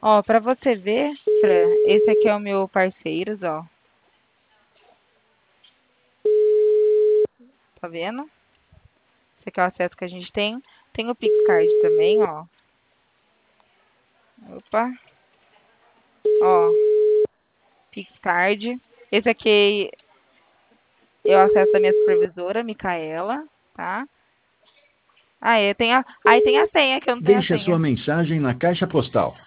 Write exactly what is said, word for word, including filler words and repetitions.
Ó, pra você ver, Fran, esse aqui é o meu parceiros, ó. Tá vendo? Esse aqui é o acesso que a gente tem. Tem o PixCard também, ó. Opa, ó, PixCard. Esse aqui é o acesso da minha supervisora, Micaela, tá? Ah, é, tem a, aí tem a senha, que eu não tenho a Deixe a senha. sua mensagem na caixa postal